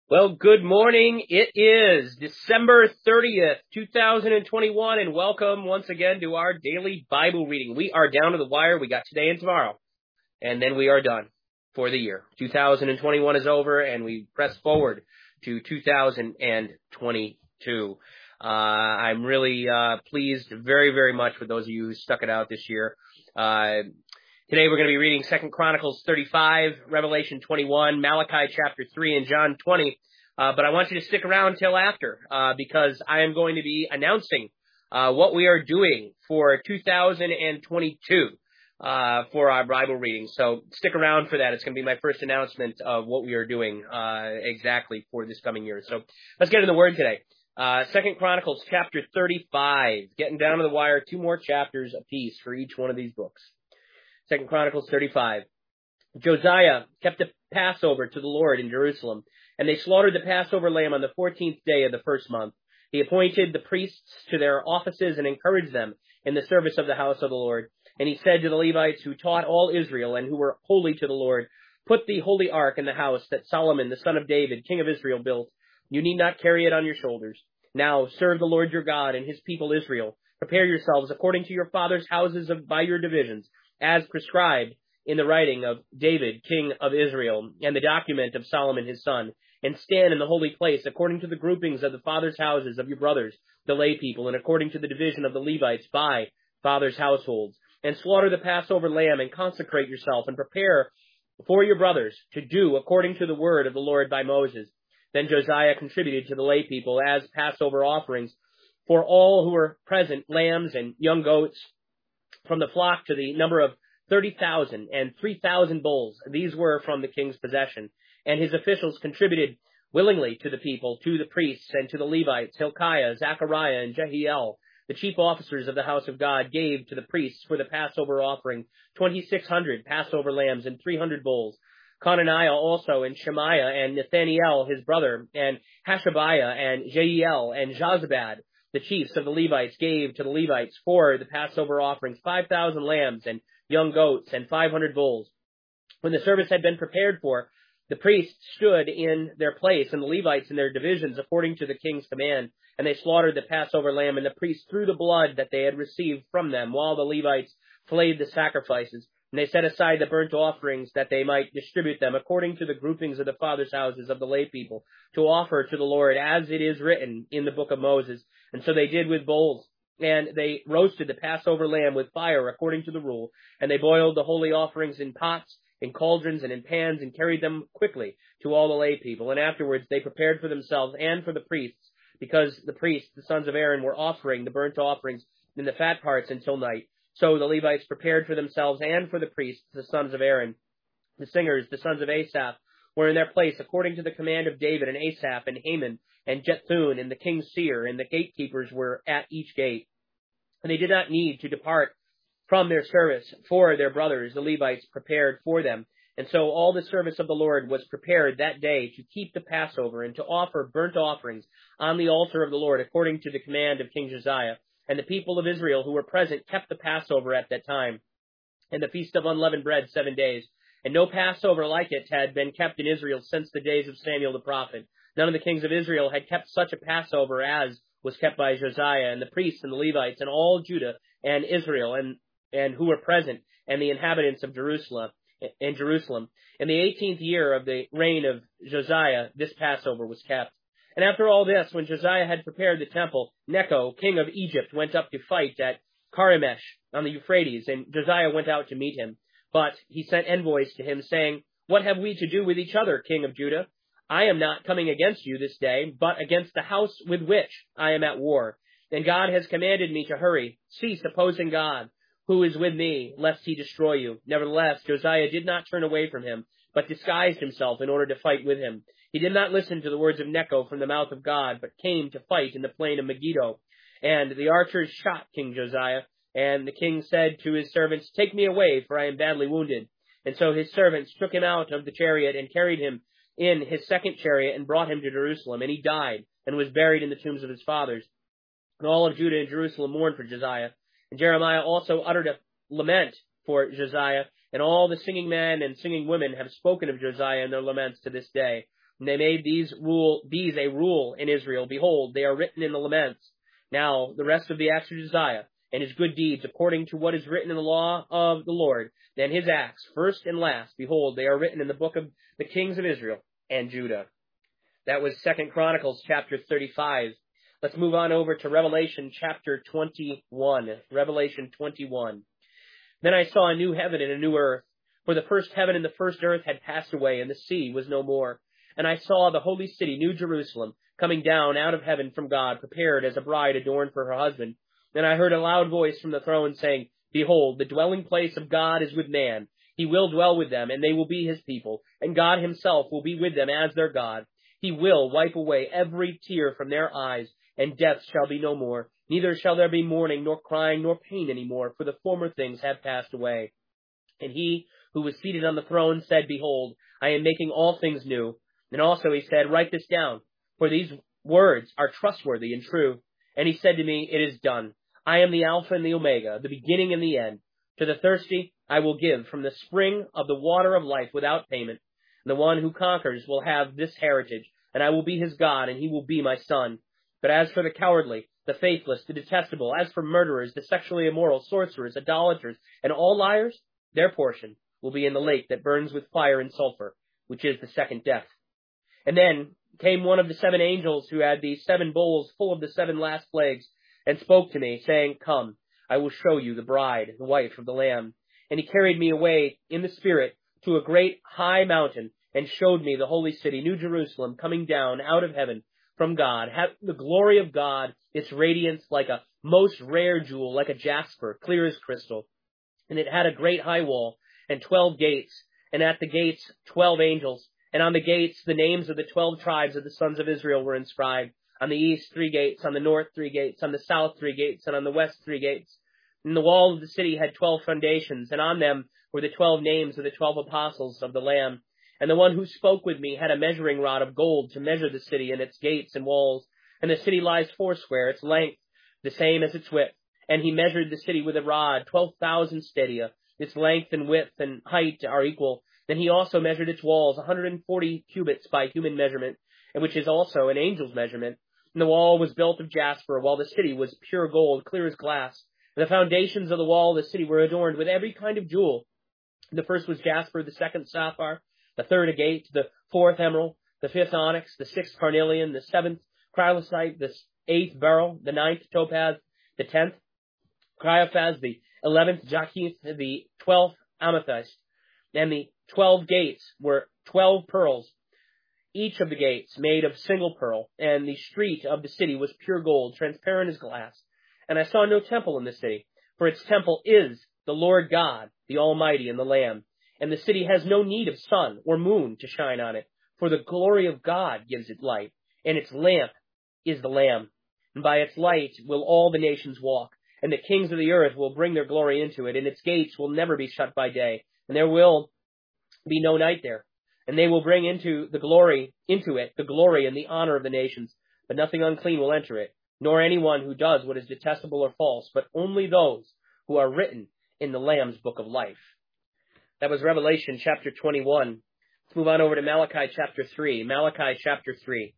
Well, good morning. It is December 30th, 2021, and welcome once again to our daily Bible reading. We are down to the wire. We got today and tomorrow, and then we are done for the year. 2021 is over, and we press forward to 2022. I'm really pleased very, very much with those of you who stuck it out this year. Today we're going to be reading 2 Chronicles 35, Revelation 21, Malachi chapter 3, and John 20. But I want you to stick around till after, because I am going to be announcing what we are doing for 2022 for our Bible reading. So stick around for that. It's going to be my first announcement of what we are doing exactly for this coming year. So let's get into the Word today. 2 Chronicles chapter 35, getting down to the wire, 2 more chapters apiece for each one of these books. 2 Chronicles 35. Josiah kept a Passover to the Lord in Jerusalem, and they slaughtered the Passover lamb on the 14th day of the first month. He appointed the priests to their offices and encouraged them in the service of the house of the Lord. And he said to the Levites who taught all Israel and who were holy to the Lord, "Put the holy ark in the house that Solomon, the son of David, king of Israel, built. You need not carry it on your shoulders. Now serve the Lord your God and his people Israel. Prepare yourselves according to your fathers' houses by your divisions, as prescribed in the writing of David, king of Israel, and the document of Solomon his son, and stand in the holy place according to the groupings of the fathers' houses of your brothers, the lay people, and according to the division of the Levites by fathers' households. And slaughter the Passover lamb, and consecrate yourself, and prepare for your brothers to do according to the word of the Lord by Moses." Then Josiah contributed to the lay people as Passover offerings for all who were present lambs and young goats from the flock to the number of 30,000 and 3,000 bulls. These were from the king's possession. And his officials contributed willingly to the people, to the priests, and to the Levites. Hilkiah, Zechariah, and Jehiel, the chief officers of the house of God, gave to the priests for the Passover offering 2,600 Passover lambs and 300 bulls. Conaniah also, and Shemaiah, and Nathaniel, his brother, and Hashabiah, and Jehiel, and Jozabad, the chiefs of the Levites, gave to the Levites for the Passover offerings 5,000 lambs and young goats and 500 bulls. When the service had been prepared for, the priests stood in their place and the Levites in their divisions according to the king's command, and they slaughtered the Passover lamb, and the priests threw the blood that they had received from them, while the Levites flayed the sacrifices. And they set aside the burnt offerings that they might distribute them according to the groupings of the fathers' houses of the lay people to offer to the Lord, as it is written in the book of Moses. And so they did with bowls. And they roasted the Passover lamb with fire according to the rule. And they boiled the holy offerings in pots, in cauldrons, and in pans, and carried them quickly to all the lay people. And afterwards they prepared for themselves and for the priests, because the priests, the sons of Aaron, were offering the burnt offerings in the fat parts until night. So the Levites prepared for themselves and for the priests, the sons of Aaron. The singers, the sons of Asaph, were in their place according to the command of David, and Asaph, and Heman, and Jeduthun, and the king's seer, and the gatekeepers were at each gate. And they did not need to depart from their service, for their brothers, the Levites, prepared for them. And so all the service of the Lord was prepared that day to keep the Passover and to offer burnt offerings on the altar of the Lord according to the command of King Josiah. And the people of Israel who were present kept the Passover at that time, and the feast of unleavened bread 7 days. And no Passover like it had been kept in Israel since the days of Samuel the prophet. None of the kings of Israel had kept such a Passover as was kept by Josiah, and the priests and the Levites and all Judah and Israel and who were present, and the inhabitants of Jerusalem. In the 18th year of the reign of Josiah, this Passover was kept. And after all this, when Josiah had prepared the temple, Necho, king of Egypt, went up to fight at Carchemish on the Euphrates, and Josiah went out to meet him. But he sent envoys to him, saying, "What have we to do with each other, king of Judah? I am not coming against you this day, but against the house with which I am at war. And God has commanded me to hurry. Cease opposing God, who is with me, lest he destroy you." Nevertheless, Josiah did not turn away from him, but disguised himself in order to fight with him. He did not listen to the words of Necho from the mouth of God, but came to fight in the plain of Megiddo. And the archers shot King Josiah, and the king said to his servants, "Take me away, for I am badly wounded." And so his servants took him out of the chariot and carried him in his second chariot and brought him to Jerusalem. And he died and was buried in the tombs of his fathers. And all of Judah and Jerusalem mourned for Josiah. And Jeremiah also uttered a lament for Josiah, and all the singing men and singing women have spoken of Josiah in their laments to this day. And they made these a rule in Israel. Behold, they are written in the laments. Now the rest of the acts of Josiah and his good deeds, according to what is written in the law of the Lord, then his acts, first and last, behold, they are written in the book of the kings of Israel and Judah. That was 2 Chronicles chapter 35. Let's move on over to Revelation chapter 21. Revelation 21. Then I saw a new heaven and a new earth, for the first heaven and the first earth had passed away, and the sea was no more. And I saw the holy city, New Jerusalem, coming down out of heaven from God, prepared as a bride adorned for her husband. Then I heard a loud voice from the throne saying, Behold, the dwelling place of God is with man. He will dwell with them, and they will be his people, and God himself will be with them as their God. He will wipe away every tear from their eyes, and death shall be no more. Neither shall there be mourning, nor crying, nor pain any more, for the former things have passed away. And he who was seated on the throne said, Behold, I am making all things new. And also he said, Write this down, for these words are trustworthy and true. And he said to me, It is done. I am the Alpha and the Omega, the beginning and the end. To the thirsty I will give from the spring of the water of life without payment. And the one who conquers will have this heritage, and I will be his God, and he will be my son. But as for the cowardly, the faithless, the detestable, as for murderers, the sexually immoral, sorcerers, idolaters, and all liars, their portion will be in the lake that burns with fire and sulfur, which is the second death. And then came one of the 7 angels who had the 7 bowls full of the 7 last plagues, and spoke to me, saying, Come, I will show you the bride, the wife of the Lamb. And he carried me away in the Spirit to a great high mountain, and showed me the holy city, New Jerusalem, coming down out of heaven from God, the glory of God, its radiance like a most rare jewel, like a jasper, clear as crystal. And it had a great high wall, and 12 gates, and at the gates 12 angels, and on the gates the names of the 12 tribes of the sons of Israel were inscribed. On the east 3 gates, on the north 3 gates, on the south 3 gates, and on the west 3 gates. And the wall of the city had 12 foundations, and on them were the 12 names of the 12 apostles of the Lamb. And the one who spoke with me had a measuring rod of gold to measure the city and its gates and walls. And the city lies foursquare, its length the same as its width. And he measured the city with a rod, 12,000 stadia. Its length and width and height are equal. Then he also measured its walls, 140 cubits by human measurement, and which is also an angel's measurement. And the wall was built of jasper, while the city was pure gold, clear as glass. And the foundations of the wall of the city were adorned with every kind of jewel. The first was jasper, the second sapphire, the third agate, the fourth emerald, the fifth onyx, the sixth carnelian, the seventh chrysolite, the eighth beryl, the ninth topaz, the 10th cryophas, the 11th jacinth, the 12th amethyst. And the 12 gates were 12 pearls, each of the gates made of single pearl, and the street of the city was pure gold, transparent as glass. And I saw no temple in the city, for its temple is the Lord God, the Almighty, and the Lamb. And the city has no need of sun or moon to shine on it, for the glory of God gives it light, and its lamp is the Lamb. And by its light will all the nations walk, and the kings of the earth will bring their glory into it, and its gates will never be shut by day, and there will be no night there. And they will bring into it the glory and the honor of the nations, but nothing unclean will enter it, nor anyone who does what is detestable or false, but only those who are written in the Lamb's book of life. That was Revelation chapter 21. Let's move on over to Malachi chapter 3. Malachi chapter 3.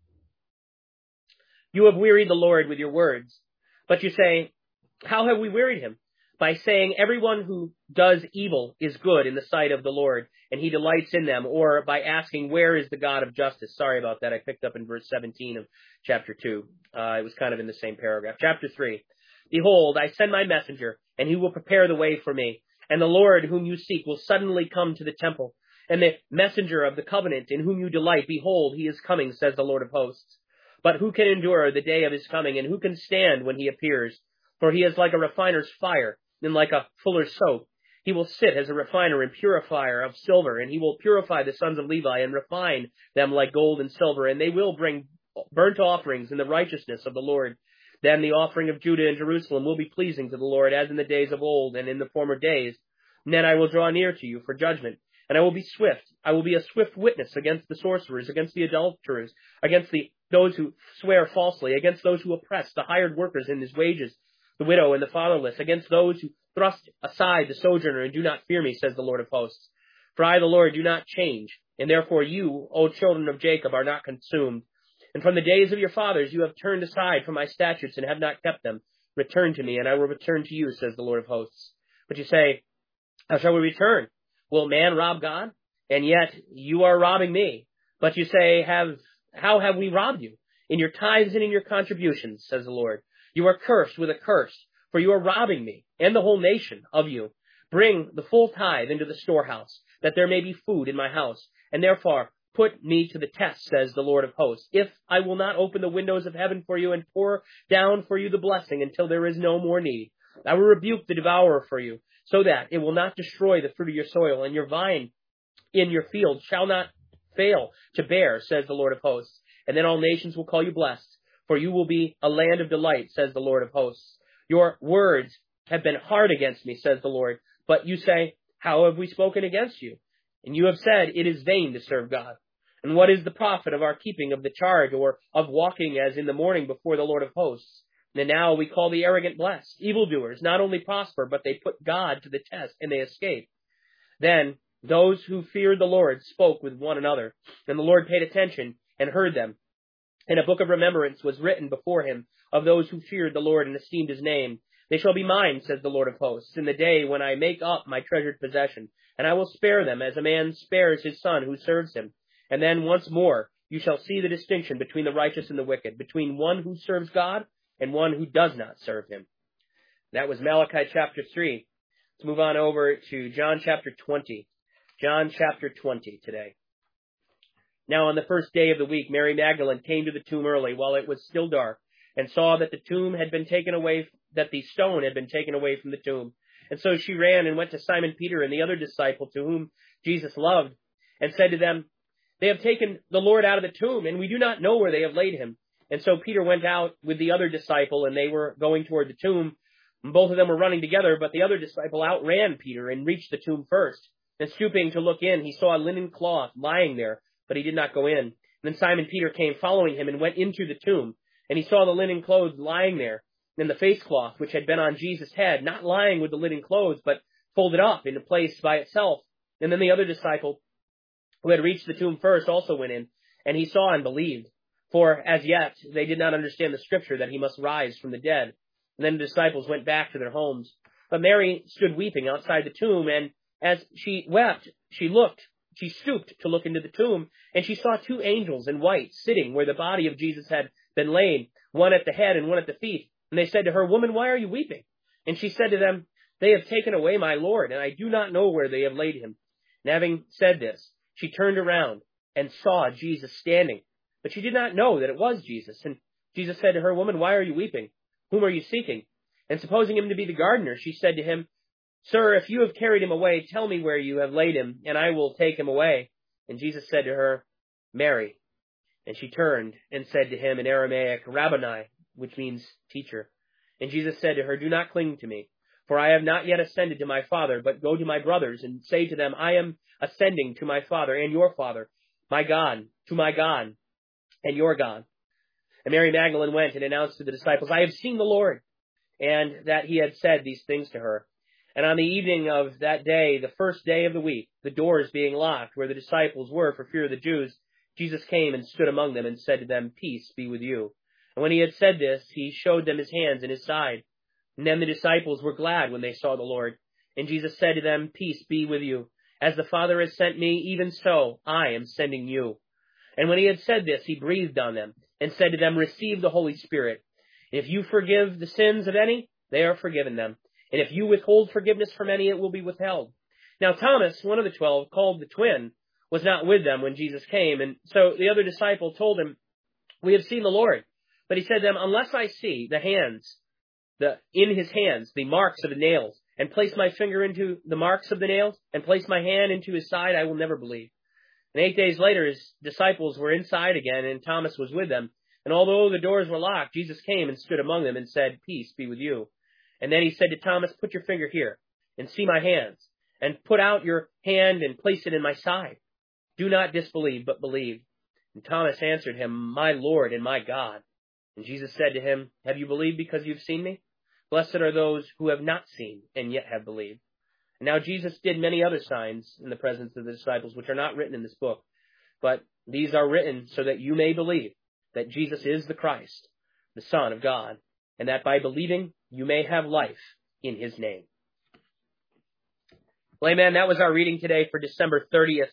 You have wearied the Lord with your words, but you say, How have we wearied him? By saying everyone who does evil is good in the sight of the Lord, and he delights in them, or by asking, Where is the God of justice? Sorry about that. I picked up in verse 17 of chapter 2. It was kind of in the same paragraph. Chapter 3. Behold, I send my messenger, and he will prepare the way for me. And the Lord whom you seek will suddenly come to the temple. And the messenger of the covenant in whom you delight, behold, he is coming, says the Lord of hosts. But who can endure the day of his coming, and who can stand when he appears? For he is like a refiner's fire, and like a fuller's soap. He will sit as a refiner and purifier of silver, and he will purify the sons of Levi and refine them like gold and silver, and they will bring burnt offerings in the righteousness of the Lord. Then the offering of Judah and Jerusalem will be pleasing to the Lord, as in the days of old and in the former days. And then I will draw near to you for judgment, and I will be swift. I will be a swift witness against the sorcerers, against the adulterers, against those who swear falsely, against those who oppress the hired workers in his wages, the widow and the fatherless, against those who thrust aside the sojourner and do not fear me, says the Lord of hosts. For I, the Lord, do not change, and therefore you, O children of Jacob, are not consumed. And from the days of your fathers you have turned aside from my statutes and have not kept them. Return to me, and I will return to you, says the Lord of hosts. But you say, how shall we return? Will man rob God? And yet you are robbing me. But you say, how have we robbed you? In your tithes and in your contributions, says the Lord. You are cursed with a curse, for you are robbing me and the whole nation of you. Bring the full tithe into the storehouse, that there may be food in my house, and therefore put me to the test, says the Lord of hosts, if I will not open the windows of heaven for you and pour down for you the blessing until there is no more need. I will rebuke the devourer for you, so that it will not destroy the fruit of your soil, and your vine in your field shall not fail to bear, says the Lord of hosts. And then all nations will call you blessed, for you will be a land of delight, says the Lord of hosts. Your words have been hard against me, says the Lord. But you say, how have we spoken against you? And you have said, it is vain to serve God. And what is the profit of our keeping of the charge, or of walking as in the morning before the Lord of hosts? And now we call the arrogant blessed. Evildoers not only prosper, but they put God to the test, and they escape. Then those who feared the Lord spoke with one another, and the Lord paid attention and heard them. And a book of remembrance was written before him of those who feared the Lord and esteemed his name. They shall be mine, says the Lord of hosts, in the day when I make up my treasured possession, and I will spare them as a man spares his son who serves him. And then once more you shall see the distinction between the righteous and the wicked, between one who serves God and one who does not serve him. That was Malachi chapter 3. Let's move on over to John chapter 20. John chapter 20 today. Now on the first day of the week, Mary Magdalene came to the tomb early while it was still dark, and saw that the tomb had been taken away, that the stone had been taken away from the tomb. And so she ran and went to Simon Peter and the other disciple to whom Jesus loved, and said to them, they have taken the Lord out of the tomb, and we do not know where they have laid him. And so Peter went out with the other disciple, and they were going toward the tomb. And both of them were running together, but the other disciple outran Peter and reached the tomb first. And stooping to look in, he saw a linen cloth lying there, but he did not go in. And then Simon Peter came following him and went into the tomb. And he saw the linen clothes lying there, and the face cloth which had been on Jesus' head, not lying with the linen clothes, but folded up into place by itself. And then the other disciple, who had reached the tomb first, also went in, and he saw and believed. For as yet they did not understand the scripture that he must rise from the dead. And then the disciples went back to their homes. But Mary stood weeping outside the tomb, and as she wept, she stooped to look into the tomb, and she saw two angels in white sitting where the body of Jesus had been laid, one at the head and one at the feet. And they said to her, woman, why are you weeping? And she said to them, they have taken away my Lord, and I do not know where they have laid him. And having said this, she turned around and saw Jesus standing, but she did not know that it was Jesus. And Jesus said to her, woman, why are you weeping? Whom are you seeking? And supposing him to be the gardener, she said to him, sir, if you have carried him away, tell me where you have laid him, and I will take him away. And Jesus said to her, Mary. And she turned and said to him in Aramaic, Rabboni, which means teacher. And Jesus said to her, do not cling to me, for I have not yet ascended to my Father, but go to my brothers and say to them, I am ascending to my Father and your Father, my God, to my God and your God. And Mary Magdalene went and announced to the disciples, I have seen the Lord, and that he had said these things to her. And on the evening of that day, the first day of the week, the doors being locked where the disciples were for fear of the Jews, Jesus came and stood among them and said to them, peace be with you. And when he had said this, he showed them his hands and his side. And then the disciples were glad when they saw the Lord. And Jesus said to them, peace be with you. As the Father has sent me, even so I am sending you. And when he had said this, he breathed on them and said to them, receive the Holy Spirit. If you forgive the sins of any, they are forgiven them. And if you withhold forgiveness from any, it will be withheld. Now Thomas, one of the 12, called the twin, was not with them when Jesus came. And so the other disciple told him, we have seen the Lord. But he said to them, unless I see in his hands, the marks of the nails, and place my finger into the marks of the nails, and place my hand into his side, I will never believe. And 8 days later, his disciples were inside again, and Thomas was with them. And although the doors were locked, Jesus came and stood among them and said, peace be with you. And then he said to Thomas, put your finger here, and see my hands, and put out your hand and place it in my side. Do not disbelieve, but believe. And Thomas answered him, my Lord and my God. And Jesus said to him, have you believed because you've seen me? Blessed are those who have not seen and yet have believed. And now Jesus did many other signs in the presence of the disciples, which are not written in this book. But these are written so that you may believe that Jesus is the Christ, the Son of God, and that by believing you may have life in his name. Well, amen. That was our reading today for December 30th,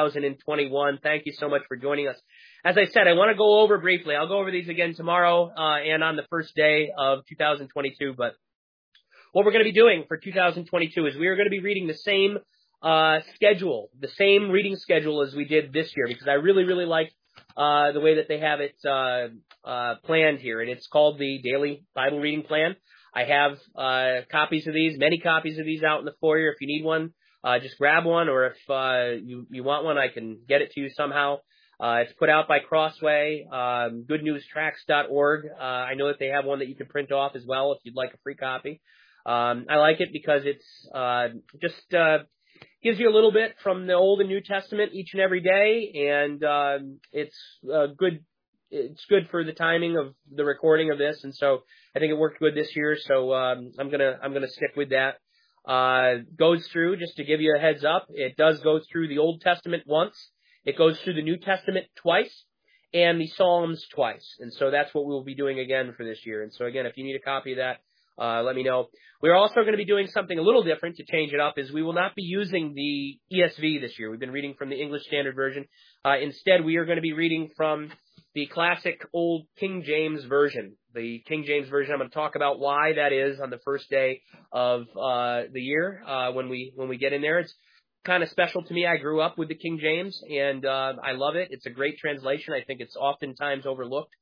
2021. Thank you so much for joining us. As I said, I want to go over briefly. I'll go over these again tomorrow and on the first day of 2022. But what we're going to be doing for 2022 is we are going to be reading the same schedule, the same reading schedule as we did this year, because I really, really like the way that they have it planned here. And it's called the Daily Bible Reading Plan. I have copies of these, many copies of these out in the foyer. If you need one, just grab one, or if you want one, I can get it to you somehow. It's put out by Crossway, goodnewstracts.org. I know that they have one that you can print off as well if you'd like a free copy. I like it because it's just gives you a little bit from the Old and New Testament each and every day, and it's good. It's good for the timing of the recording of this, and so I think it worked good this year. So I'm gonna stick with that. Goes through, just to give you a heads up, it does go through the Old Testament once. It goes through the New Testament twice, and the Psalms twice. And so that's what we'll be doing again for this year. And so again, if you need a copy of that, let me know. We're also going to be doing something a little different to change it up, is we will not be using the ESV this year. We've been reading from the English Standard Version. Instead, we are going to be reading from the classic old King James Version. The King James Version, I'm going to talk about why that is on the first day of the year when we get in there. It's kind of special to me. I grew up with the King James, and I love it. It's a great translation. I think it's oftentimes overlooked.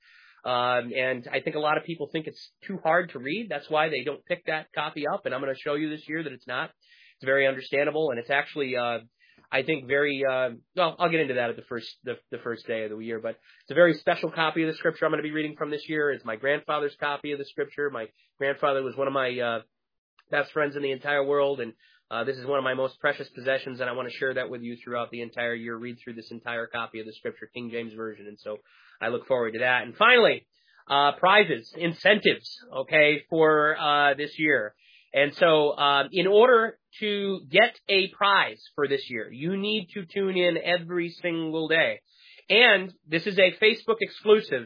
And I think a lot of people think it's too hard to read. That's why they don't pick that copy up. And I'm going to show you this year that it's not. It's very understandable, and it's actually, I think, very. Well, I'll get into that at the first day of the year. But it's a very special copy of the Scripture I'm going to be reading from this year. It's my grandfather's copy of the Scripture. My grandfather was one of my best friends in the entire world, and this is one of my most precious possessions, and I want to share that with you throughout the entire year. Read through this entire copy of the Scripture, King James Version, and so I look forward to that. And finally, prizes, incentives, okay, for this year. And so in order to get a prize for this year, you need to tune in every single day. And this is a Facebook exclusive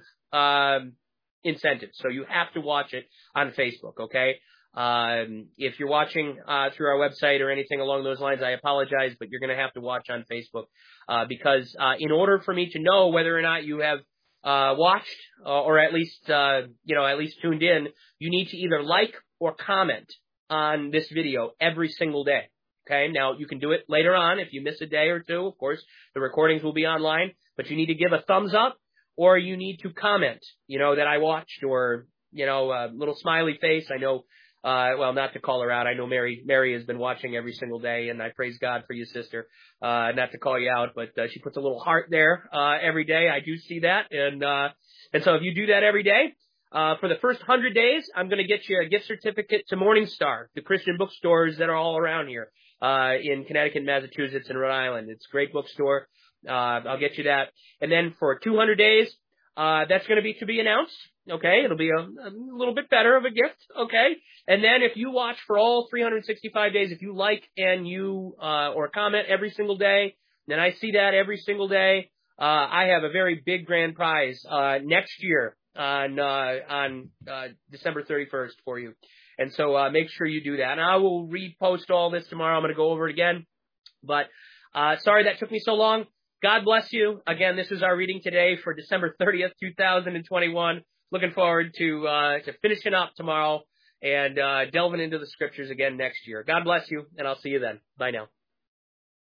incentive, so you have to watch it on Facebook, okay? If you're watching through our website or anything along those lines, I apologize, but you're going to have to watch on Facebook because in order for me to know whether or not you have watched or at least tuned in, you need to either like or comment on this video every single day. Okay, now you can do it later on if you miss a day or two. Of course, the recordings will be online, but you need to give a thumbs up or you need to comment, that I watched, or a little smiley face. I know. Well, not to call her out. I know Mary has been watching every single day, and I praise God for you, sister. Not to call you out, but she puts a little heart there every day. I do see that, and so if you do that every day, for the first 100 days, I'm going to get you a gift certificate to Morningstar, the Christian bookstores that are all around here in Connecticut, Massachusetts, and Rhode Island. It's a great bookstore. I'll get you that, and then for 200 days, that's going to be announced. Okay, it'll be a little bit better of a gift. Okay, and then if you watch for all 365 days, if you like and you or comment every single day, then I see that every single day. I have a very big grand prize next year on December 31st for you, and so make sure you do that. And I will repost all this tomorrow. I'm going to go over it again, but sorry that took me so long. God bless you. Again, this is our reading today for December 30th, 2021. Looking forward to finishing up tomorrow and delving into the Scriptures again next year. God bless you, and I'll see you then. Bye now.